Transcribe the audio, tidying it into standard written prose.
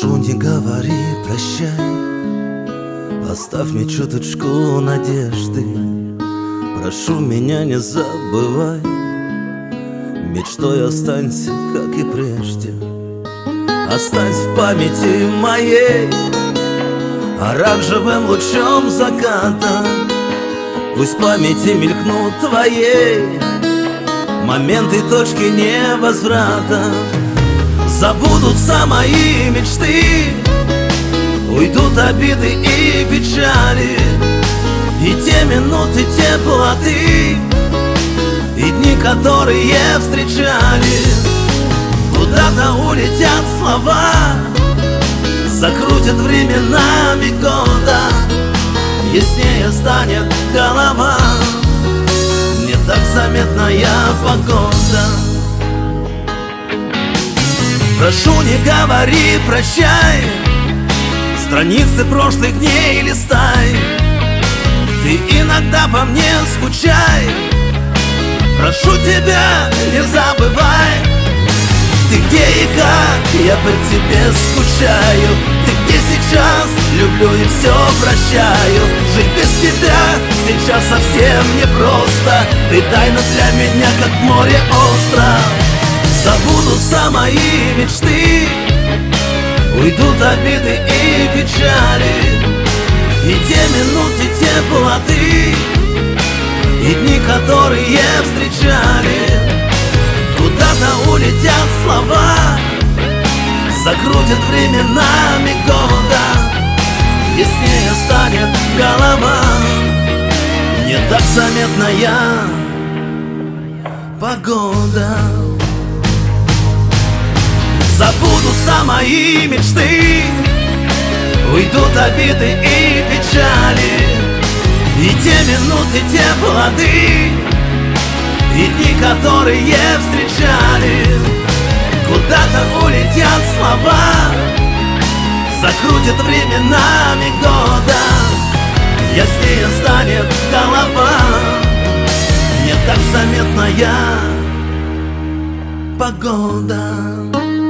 Прошу, не говори прощай, оставь мне чуточку надежды. Прошу, меня не забывай, мечтой останься, как и прежде. Останься в памяти моей оранжевым лучом заката. Пусть в памяти мелькнут твоей моменты, точки невозврата. Забудутся мои мечты, уйдут обиды и печали, и те минуты теплоты, и дни, которые встречали. Куда-то улетят слова, закрутят временами года, яснее станет голова, не так заметная погода. Прошу, не говори прощай, страницы прошлых дней листай. Ты иногда по мне скучай, прошу тебя, не забывай. Ты где и как, я по тебе скучаю. Ты где сейчас, люблю и все прощаю. Жить без тебя сейчас совсем непросто. Ты тайна для меня, как море остров. Забудутся мои мечты, уйдут обиды и печали, и те минуты теплоты, и дни, которые встречали. Куда-то улетят слова, закрутят временами года, яснее станет голова, не так заметная погода. Забудутся мои мечты, уйдут обиды и печали, и те минуты теплоты, и дни, которые встречали. Куда-то улетят слова, закрутят временами года, яснее станет голова, не так заметная погода.